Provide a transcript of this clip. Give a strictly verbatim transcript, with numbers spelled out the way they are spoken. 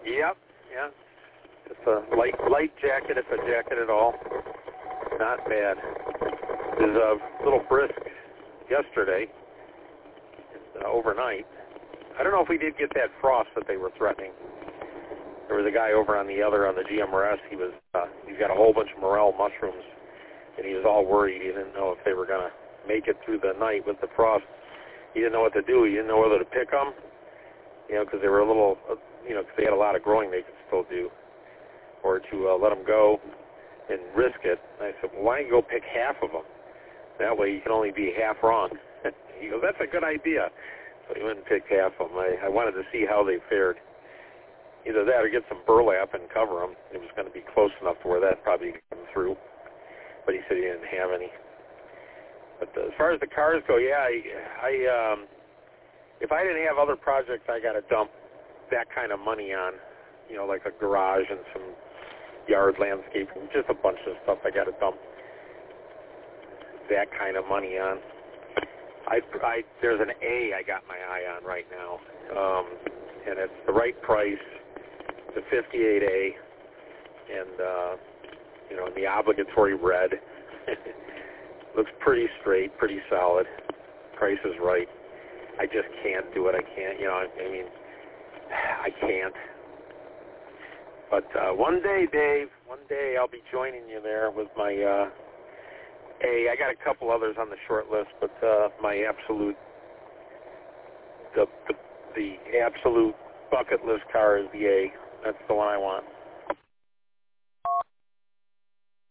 Yep, yeah. It's a light light jacket, if a jacket at all. Not bad. It was a little brisk yesterday, uh, overnight. I don't know if we did get that frost that they were threatening. There was a guy over on the other, on the G M R S, he was, uh, he's got a whole bunch of morel mushrooms, and he was all worried. He didn't know if they were going to make it through the night with the frost. He didn't know what to do. He didn't know whether to pick them, you know, because they were a little, uh, you know, because they had a lot of growing they could still do, or to uh, let them go and risk it. And I said, well, why don't you go pick half of them? That way you can only be half wrong. He goes, that's a good idea. So he went and picked half of them. I, I wanted to see how they fared. Either that or get some burlap and cover them. It was going to be close enough to where that probably could come through. But he said he didn't have any. But uh, as far as the cars go, yeah, I, I um, if I didn't have other projects I got to dump that kind of money on, you know, like a garage and some yard landscaping, just a bunch of stuff I got to dump that kind of money on. I, I, there's an A I got my eye on right now, um, and it's the right price, the fifty-eight A, and, uh, you know, in the obligatory red. Looks pretty straight, pretty solid. Price is right. I just can't do it. I can't, you know, I, I mean, I can't. But uh, one day, Dave, one day I'll be joining you there with my uh, A. I got a couple others on the short list, but uh, my absolute, the, the the absolute bucket list car is the A. That's the one I want.